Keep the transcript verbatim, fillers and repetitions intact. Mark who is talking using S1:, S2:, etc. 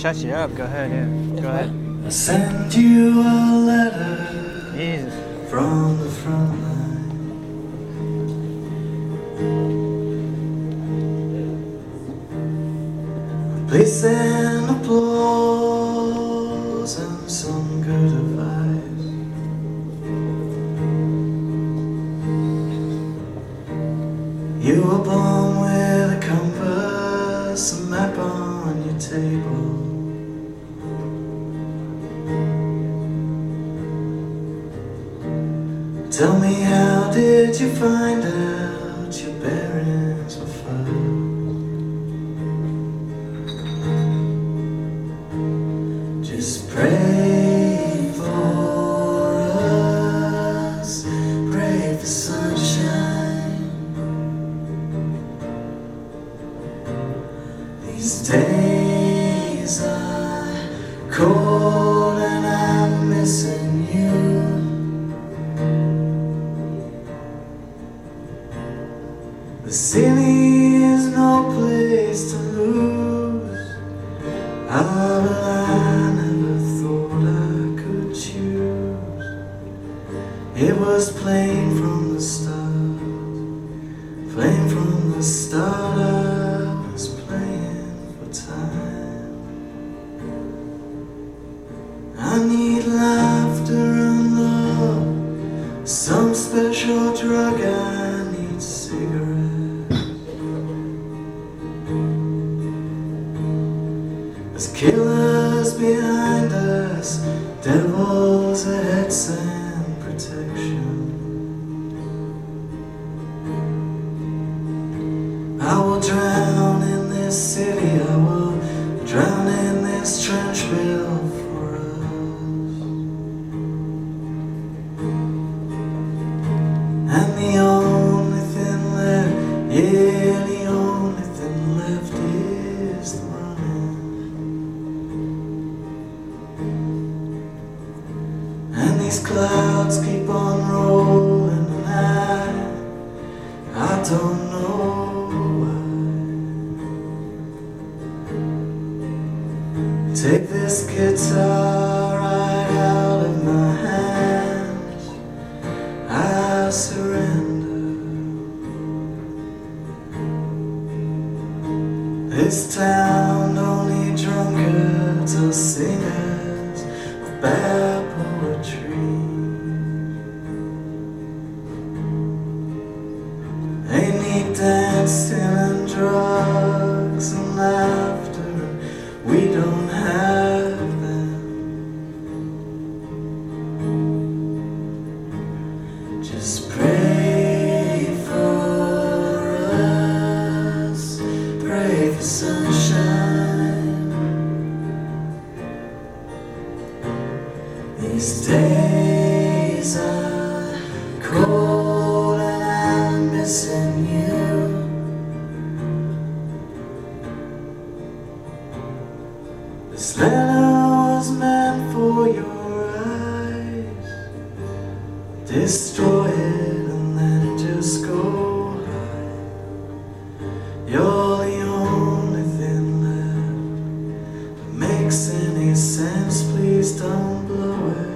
S1: touch it up. Go ahead, yeah. Go ahead.
S2: I sent you a letter
S1: Jesus.
S2: from the front line. Please send applause and some good advice. You were born with a compass, a map on your table. Tell me, how did you find out your bearings were foul? Just pray for us, pray for sunshine. These days are cold and I'm missing you. The city is no place to lose. Ah, but I never thought I could choose. It was plain from the start, plain from the start. I was playing for time. I need laughter and love, some special drug. I need cigarettes. There's killers behind us, devils ahead, send protection. I will drown in this city, I will drown in this trench built for us. And the only thing left, yeah, the only thing left is the running. And these clouds keep on rolling, and I, I don't know why. Take this guitar right out of my hands, I surrender. This town don't need drunkards or singers of bad poetry. They need dancing and drugs and laughter, we don't have them. Just pray for us, pray for sunshine. These days are cold and I'm missing you. This letter was meant for your eyes. Destroy it and then just go hide. You're the only thing left that makes any sense. Please don't blow it.